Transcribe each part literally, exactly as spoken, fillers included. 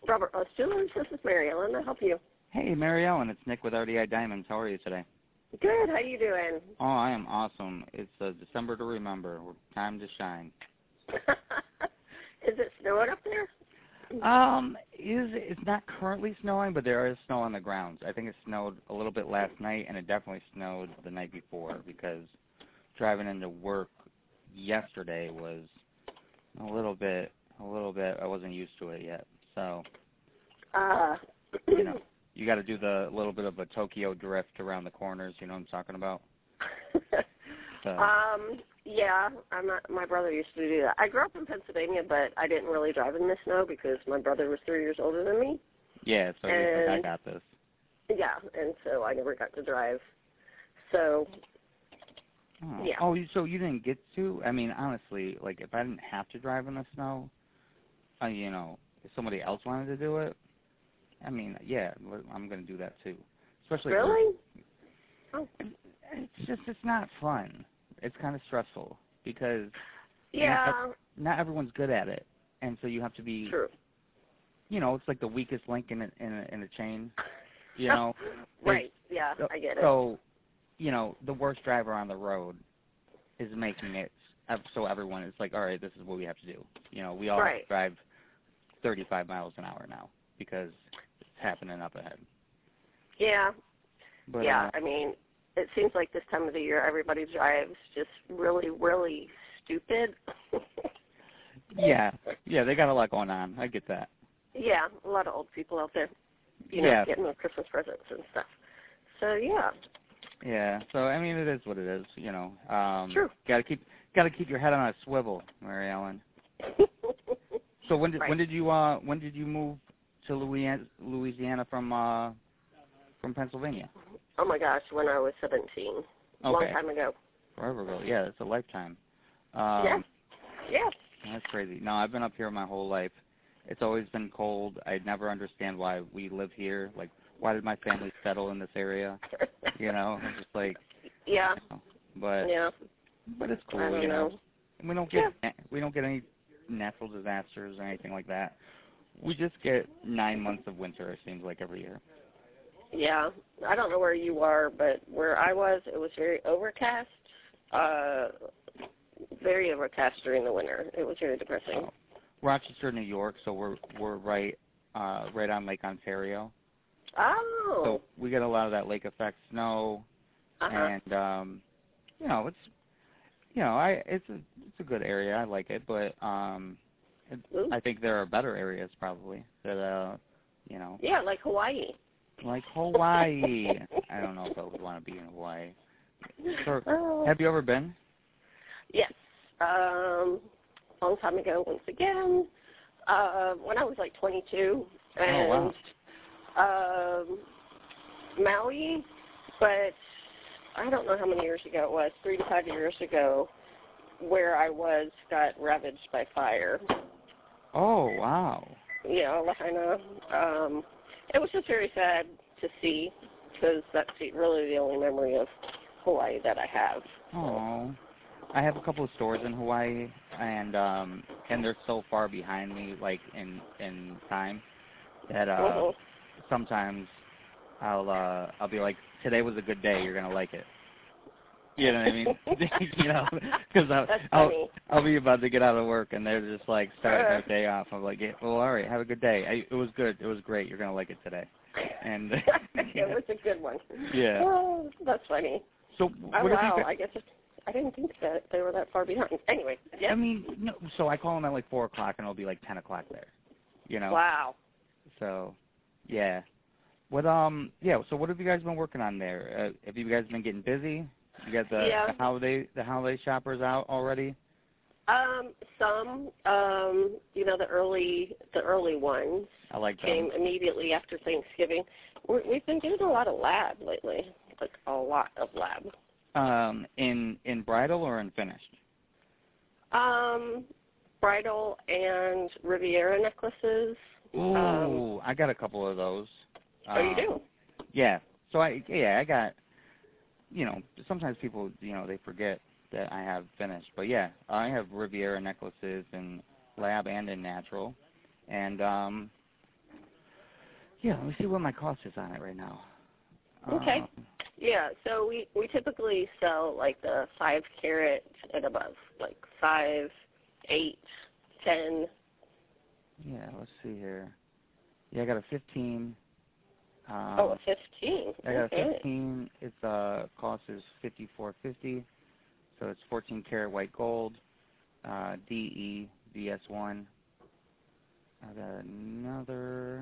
Robert Bus Jewelers. This is Mary Ellen. I'll help you. Hey, Mary Ellen. It's Nick with R D I Diamonds. How are you today? Good. How you doing? Oh, I am awesome. It's uh, December to remember. Time to shine. Is it snowing up there? Um, is it's not currently snowing, but there is snow on the grounds. I think it snowed a little bit last night, and it definitely snowed the night before because driving into work yesterday was a little bit, a little bit. I wasn't used to it yet, so uh, you know, you got to do the little bit of a Tokyo drift around the corners. You know what I'm talking about? So. Um, yeah, I'm not, my brother used to do that. I grew up in Pennsylvania, but I didn't really drive in the snow because my brother was three years older than me. Yeah, so you're like, I got this. Yeah, and so I never got to drive. So, oh. yeah. Oh, so you didn't get to? I mean, honestly, like if I didn't have to drive in the snow, uh, you know, if somebody else wanted to do it, I mean, yeah, I'm going to do that too. Especially really? Oh. It's just, it's not fun. It's kind of stressful because yeah, not, not everyone's good at it, and so you have to be. True. You know, it's like the weakest link in a, in a, in a chain. You know. Right. It's, yeah, so, I get it. So, you know, the worst driver on the road is making it so everyone is like, all right, this is what we have to do. You know, we all right. drive thirty-five miles an hour now because it's happening up ahead. Yeah. But, yeah. uh, I mean. It seems like this time of the year everybody drives just really, really stupid. yeah, yeah, they got a lot going on. I get that. Yeah, a lot of old people out there, you know, yeah. getting their Christmas presents and stuff. So yeah. Yeah. So I mean, it is what it is. You know. Um, True. Got to keep, got to keep your head on a swivel, Mary Ellen. So when did right. when did you uh when did you move to Louisiana, Louisiana from uh from Pennsylvania? Oh my gosh, when I was seventeen, a okay. long time ago. Forever ago. Yeah, it's a lifetime. Um, yeah. Yeah. That's crazy. No, I've been up here my whole life. It's always been cold. I never understand why we live here. Like, why did my family settle in this area? You know, it's just like. Yeah. You know, but. Yeah. But it's cool. I don't you know. know. We don't get yeah. we don't get any natural disasters or anything like that. We just get nine months of winter. It seems like every year. Yeah, I don't know where you are, but where I was, it was very overcast, uh, very overcast during the winter. It was very depressing. Oh. Rochester, New York, so we're we're right uh, right on Lake Ontario. Oh. So we get a lot of that lake effect snow, uh-huh. and um, you know it's you know I it's a it's a good area. I like it, but um, it, I think there are better areas probably that uh, you know. Yeah, like Hawaii. Like Hawaii. I don't know if I would want to be in Hawaii. So, oh. Have you ever been? Yes. Um, a long time ago, once again, uh, when I was like twenty-two. And, oh, wow. Um, Maui, but I don't know how many years ago it was, three to five years ago, where I was got ravaged by fire. Oh, wow. Yeah, Lahaina. Um, it was just very sad to see because that's really the only memory of Hawaii that I have. Oh, I have a couple of stores in Hawaii, and um, and they're so far behind me, like in in time, that uh, uh-huh. sometimes I'll uh, I'll be like, today was a good day, you're gonna like it. You know what I mean? you know, because I'll, I'll I'll be about to get out of work, and they're just like starting their day off. I'm like, yeah, well, all right, have a good day. I, it was good. It was great. You're gonna like it today. And it was a good one. Yeah. Oh, that's funny. So oh, what wow. You, I guess it, I didn't think that they were that far behind. Anyway. Yeah. I mean, no. So I call them at like four o'clock, and it'll be like ten o'clock there. You know. Wow. So, yeah. What um yeah. So what have you guys been working on there? Uh, have you guys been getting busy? You got the, yeah. the holiday the holiday shoppers out already? Um, some, um, you know, the early the early ones I like came them. immediately after Thanksgiving. We're, we've been doing a lot of lab lately, like a lot of lab. Um, in in bridal or in finished? Um, bridal and Riviera necklaces. Ooh, um, I got a couple of those. Oh, you um, do? Yeah. So I yeah I got. You know, sometimes people, you know, they forget that I have finished. But, yeah, I have Riviera necklaces in lab and in natural. And, um, Yeah, let me see what my cost is on it right now. Okay. Um, Yeah, so we, we typically sell like the five carat and above, like five, eight, ten. yeah, let's see here. Yeah, I got a fifteen. Um, Oh, a fifteen. I got Okay. a fifteen. Its uh, cost is fifty-four fifty. So it's fourteen karat white gold, uh, D E V S one. I got another.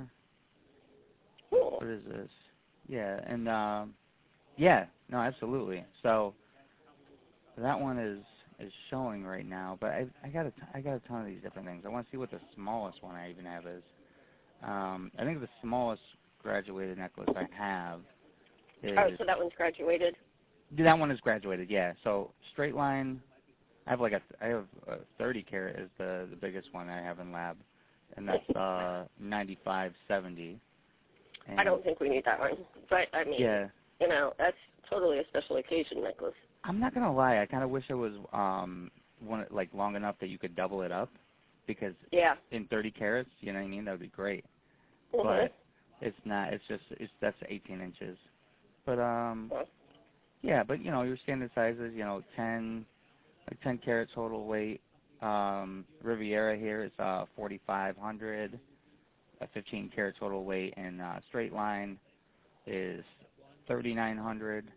Cool. What is this? Yeah, and um, yeah, no, absolutely. So that one is is showing right now, but I I got a t- I got a ton of these different things. I want to see what the smallest one I even have is. Um, I think the smallest graduated necklace I have is. Oh, so that one's graduated? That one is graduated, yeah. So straight line, I have like a I have a thirty carat is the the biggest one I have in lab, and that's uh ninety-five seventy. I don't think we need that one, but I mean, yeah. you know, that's totally a special occasion necklace. I'm not gonna lie, I kind of wish it was um one like long enough that you could double it up, because Yeah. in thirty carats, you know what I mean, that would be great. Mm-hmm. But it's not. It's just it's that's eighteen inches. But um, Well, yeah. But you know your standard sizes, you know, ten like ten carat total weight. Um, Riviera here is uh forty-five hundred. A fifteen carat total weight, and uh, straight line is thirty-nine hundred.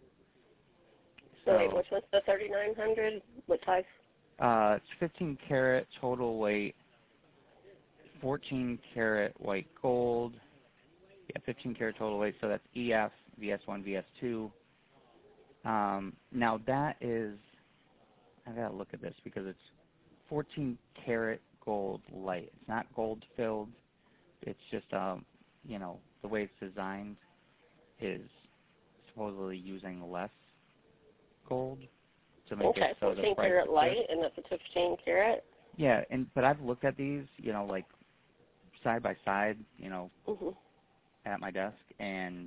so wait, which one's the thirty-nine hundred? What size? Uh, it's fifteen carat total weight, fourteen carat white gold. Yeah, fifteen karat total weight, so that's E F, V S one, V S two. Um, now that is, I gotta look at this because it's fourteen karat gold light. It's not gold filled. It's just, um, you know, the way it's designed is supposedly using less gold to make Okay, it so the fourteen price karat is light, good. and that's a fifteen carat. Yeah, and but I've looked at these, you know, like side by side, you know, Mm-hmm. at my desk, and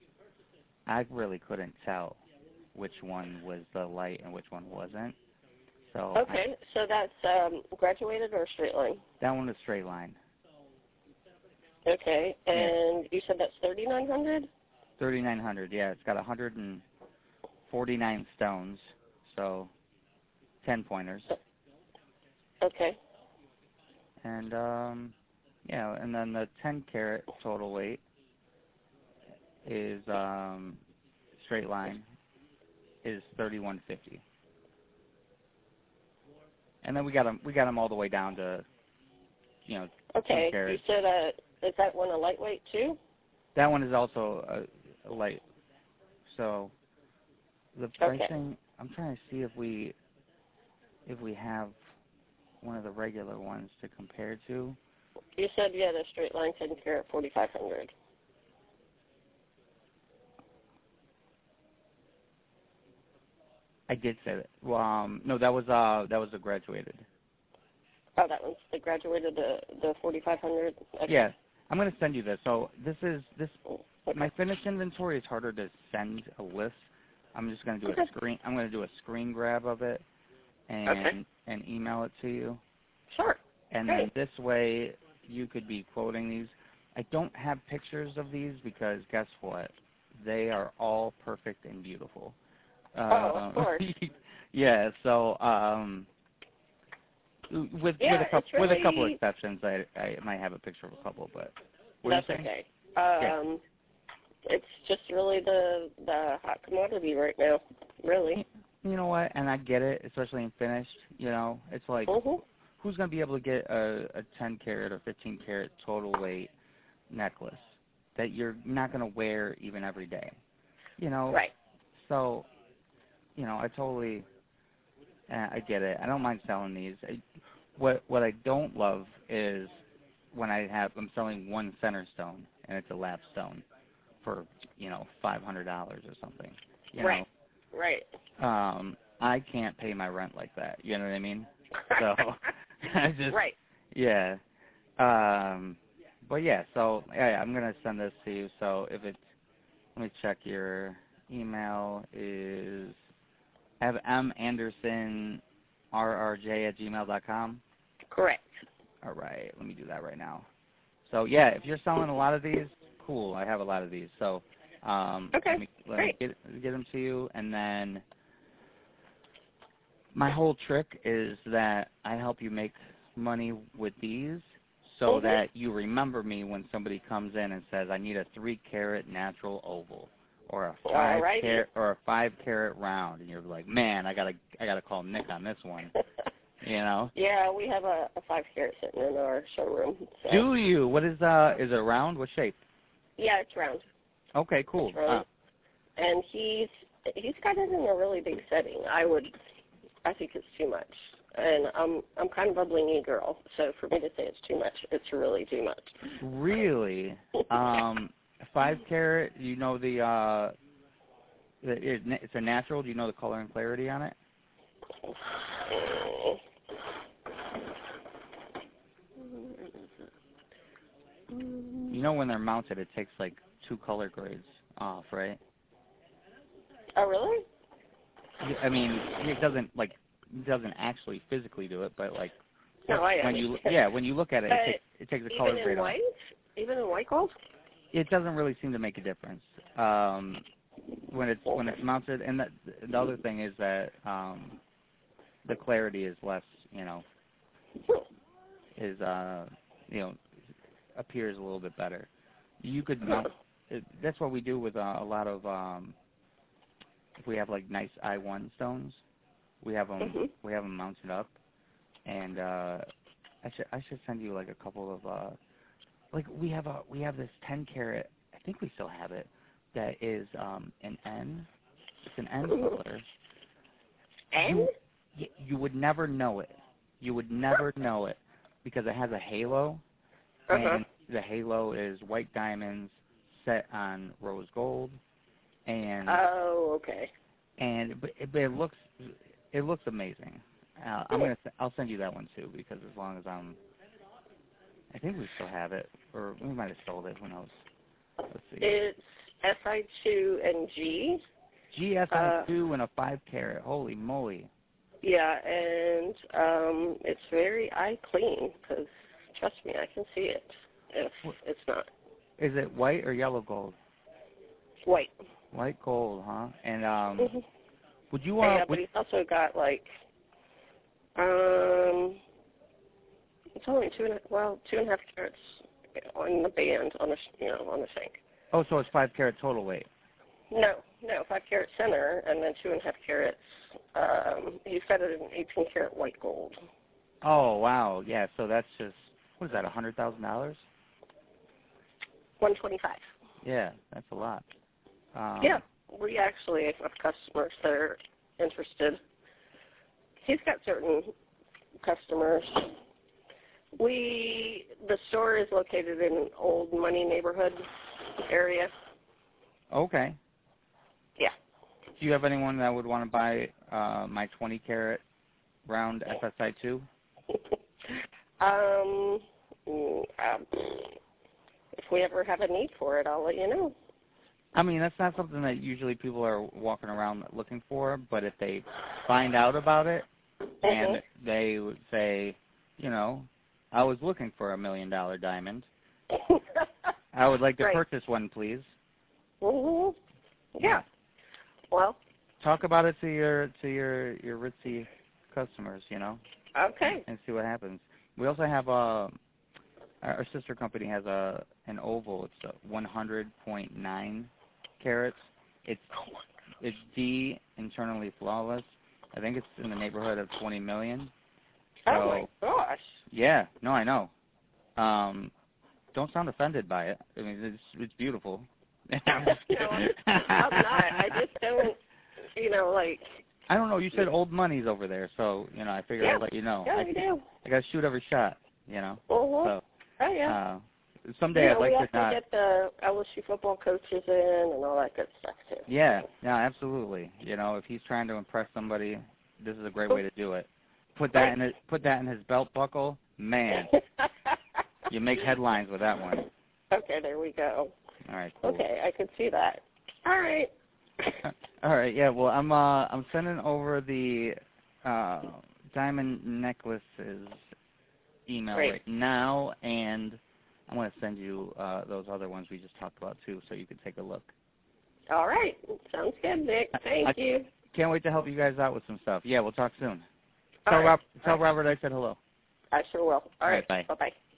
I really couldn't tell which one was the light and which one wasn't. So Okay, I, so that's um, graduated or straight line? that one is straight line. Okay, and yeah. You said that's thirty-nine hundred? thirty-nine hundred, yeah. It's got one hundred forty-nine stones, so ten pointers. Okay. And, um, yeah, and then the ten carat total weight is um, straight line is thirty-one fifty. And then we got them we got them all the way down to, you know, okay. two carats. You said uh, is that one a lightweight too? That one is also a, a light. So the pricing, okay. I'm trying to see if we if we have one of the regular ones to compare to. You said you had a straight line ten carat forty-five hundred. I did say that. Well, um, no, that was uh that was a graduated. Oh, that one's the graduated the the forty-five hundred. Okay. Yeah, I'm gonna send you this. So this is this. Okay. My finished inventory is harder to send a list. I'm just gonna do okay. a screen. I'm gonna do a screen grab of it and okay. and email it to you. Sure. And Great. then this way you could be quoting these. I don't have pictures of these because guess what? They are all perfect and beautiful. Oh, Uh, of course. yeah. So um, with yeah, with a couple really, with a couple exceptions, I I might have a picture of a couple, but what that's are you saying? okay. Um, yeah. It's just really the the hot commodity right now. Really. You know what? And I get it, especially in finished. You know, it's like mm-hmm. who's gonna be able to get a, a ten carat or fifteen carat total weight necklace that you're not gonna wear even every day? You know. Right. So, you know, I totally, uh, I get it. I don't mind selling these. I, what what I don't love is when I have I'm selling one center stone and it's a lap stone for, you know, five hundred dollars or something. You right. know? Right. Um, I can't pay my rent like that. You know what I mean? So I just right. Yeah. Um, but yeah. So yeah, I'm gonna send this to you. So if it's, let me check your email is I have m anderson r r j at gmail dot com. Correct. All right. Let me do that right now. So yeah, if you're selling a lot of these, cool. I have a lot of these. So um, okay, let me, let great. me get, get them to you. And then my whole trick is that I help you make money with these so mm-hmm. that you remember me when somebody comes in and says, I need a three-carat natural oval or a five-carat or a five-carat round. And you're like, man, I got to I gotta call Nick on this one. You know? Yeah, we have a, a five carat sitting in our showroom. So. Do you? What is uh? Is it round? What shape? Yeah, it's round. Okay, cool. It's round. Uh. And he's he's got it in a really big setting. I would, I think it's too much. And I'm I'm kind of a blingy girl, so for me to say it's too much, it's really too much. Really? um, five carat. You know the uh, the, it, it's a natural. Do you know the color and clarity on it? You know when they're mounted, it takes like two color grades off, right? Oh, really? I mean, it doesn't like it doesn't actually physically do it, but like no, I when you yeah when you look at it, it takes, it takes a color grade off. Even in white, even in white gold. It doesn't really seem to make a difference um, when it's when it's mounted. And the, the other thing is that um, the clarity is less, you know, is uh, you know. appears a little bit better. You could mount, that's what we do with uh, a lot of um if we have like nice I one stones, we have them mm-hmm. we have them mounted up, and uh I should I should send you like a couple of uh like we have a we have this ten carat, I think we still have it, that is um an N. It's an N color. N? You, you would never know it. You would never know it because it has a halo. Uh-huh. And the halo is white diamonds set on rose gold, and oh, okay. And but it, but it looks it looks amazing. Uh, I'm gonna I'll send you that one too because as long as I'm, I think we still have it, or we might have sold it. Who knows? Let's see. It's S I two and G. G S I two uh, and a five carat. Holy moly! Yeah, and um, it's very eye clean because. Trust me, I can see it if it's not. Is it white or yellow gold? White. White gold, huh? And um, mm-hmm. would you want? Uh, yeah, but he's also got like, um, it's only two and a, well two and a half carats on the band on the you know on the shank. Oh, so it's five carat total weight. No, no, five carat center and then two and a half carats. Um, he's got it in eighteen carat white gold. Oh wow, yeah. So that's just. What is that, a hundred thousand dollars? One twenty-five. Yeah, that's a lot. Um, yeah, we actually have customers that are interested. He's got certain customers. We the store is located in an old money neighborhood area. Okay. Yeah. Do you have anyone that would want to buy uh, my twenty carat round S S I two? Um, um, if we ever have a need for it, I'll let you know. I mean, that's not something that usually people are walking around looking for, but if they find out about it mm-hmm. and they would say, you know, I was looking for a million dollar diamond. I would like to right. purchase one, please. Mm-hmm. Yeah. Well. Talk about it to your to your your ritzy customers, you know. Okay. And see what happens. We also have a, our sister company has a an oval. It's a one hundred point nine carats. It's it's D, internally flawless. I think it's in the neighborhood of twenty million. So, oh my gosh. Yeah, no, I know. Um, don't sound offended by it. I mean, it's it's beautiful. I'm just kidding. No, I'm not. I just don't, you know, like. I don't know. You said old money's over there, so you know. I figured yeah. I'd let you know. Yeah, I, we do. I got to shoot every shot, you know. Uh-huh. So, oh yeah. Uh, someday you know, I'd like we to have not. to get the L S U football coaches in and all that good stuff too. Yeah, yeah, absolutely. You know, if he's trying to impress somebody, this is a great way to do it. Put that right. in his, put that in his belt buckle, man. You make headlines with that one. Okay, there we go. All right. Cool. Okay, I can see that. All right. All right. Yeah. Well, I'm uh I'm sending over the uh, diamond necklaces email Great. right now, and I'm going to send you uh, those other ones we just talked about too, so you can take a look. All right. Sounds good, Nick. Thank I, you. I can't wait to help you guys out with some stuff. Yeah, we'll talk soon. All Tell, right. Rob, tell All right. Robert I said hello. I sure will. All, All right. right. Bye. Bye-bye.